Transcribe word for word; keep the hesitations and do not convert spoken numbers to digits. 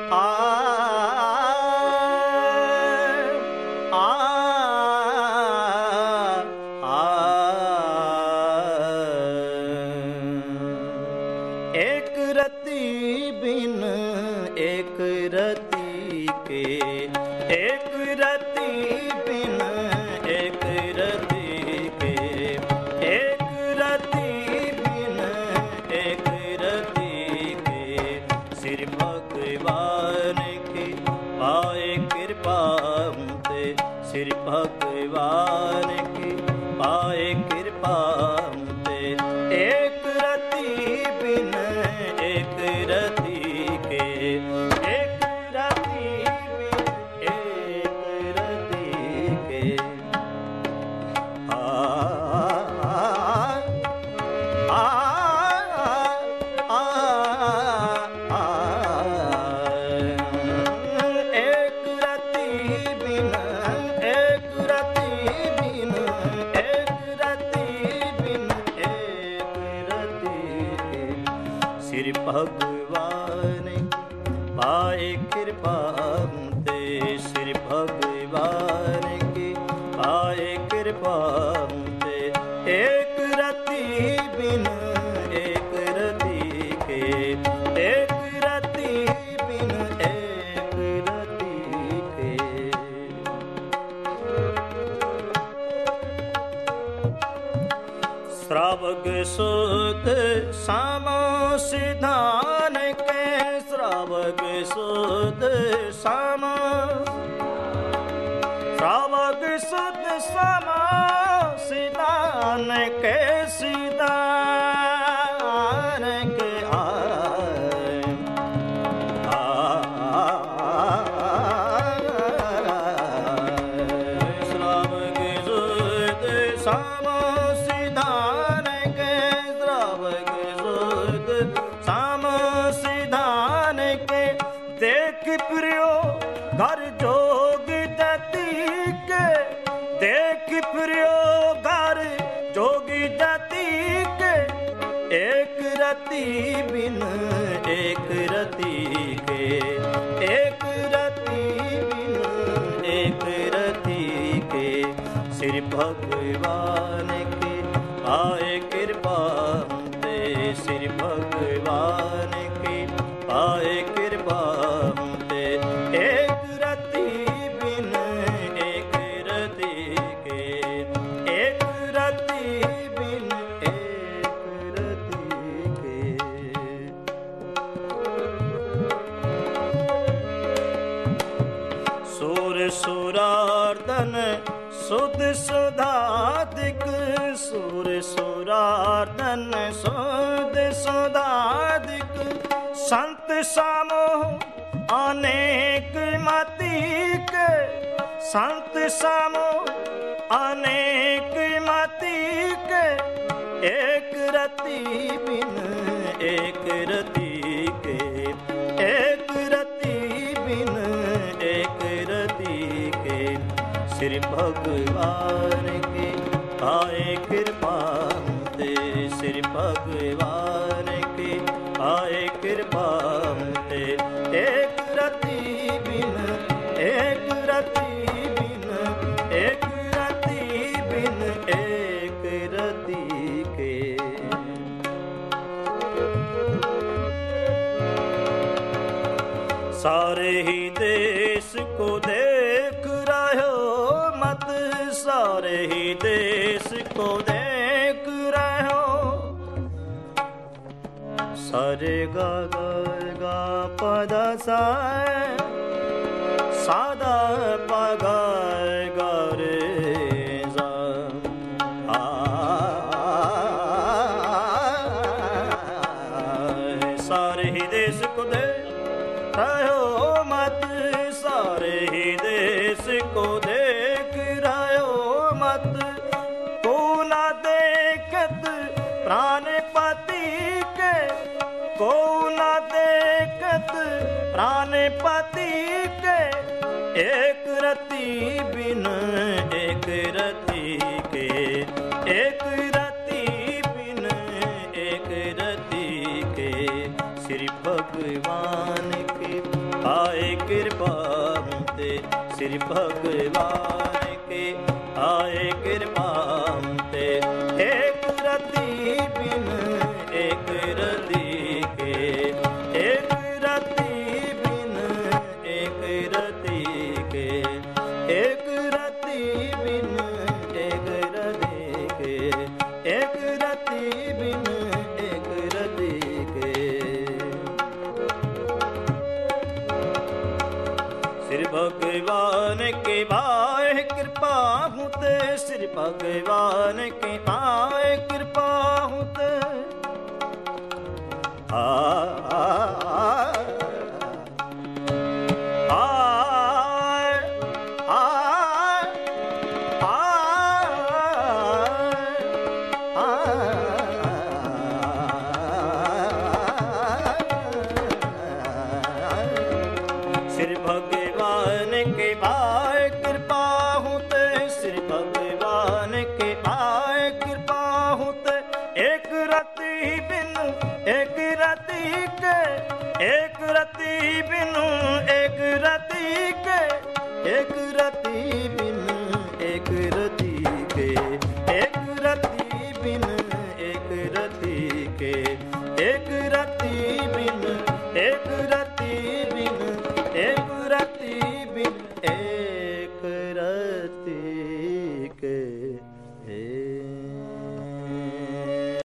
श्रावक सुध सामो सिधान के, श्रावक सुध सामो, श्रावक सुध सामो सिधान के, सिधान के आए श्रावक सुध सामो सिधान के, श्रावक सुध सामो सिधान के, देख प्रियो घर जोग जाति के, देख प्रियो घर जोगी जाति के, एक रति बिन एक रति के, एक रति बिन एक रति के, श्री भगवान के आए कृपा ते, श्री भगवान के आए कृपा ते, एक रति बिन एक रति के, एक रति बिन एक रति के। सुर सुरार्दन सुध सुधादिक, सुर सुरार्दन सुध सुधादिक, संत सामो अनेक मति के, संत सामो अनेक मति के, एक रति बिन एक रति के, एक रति बिन एक रति के, श्री भगवान के आए कृपा ते, श्री भगवान के आए कृपा ते, एक रति बिन एक रति बिन एक रति बिन एक रति के। सारे ही देश को देख रहे हो मत, सारे ही देश को देख रहे हो, सारे गा गा गा पदा सा सादा पगा गा रे जा, आ सारे ही देश को देख रहे हो मत, सारे ही देश को देख रहे हो मत, को न देखत प्राणपति के, को न देखत प्राणपति के, एक रति बिन एक रति के, एक रति बिन एक रति के, श्री भगवान के आए कृपा ते श्री भगवान के आए कृपा ते एक रति बिन एक रति के एक रति बिन एक रति के एक रति बिन एक रति के एक रति बिन एक रति के श्री भगवान के भाई कृपा होते श्री भगवान के भाई कृपा होते आ आ श्री भगवान के भाई कृपा होते श्री भगवान के भाई कृपा होते एक रति बिनु एक रति के एक रति बिनु एक रति के एक रति बिनु एक रति के एक रति बिनु एक रति के एक रति बिनु एक रति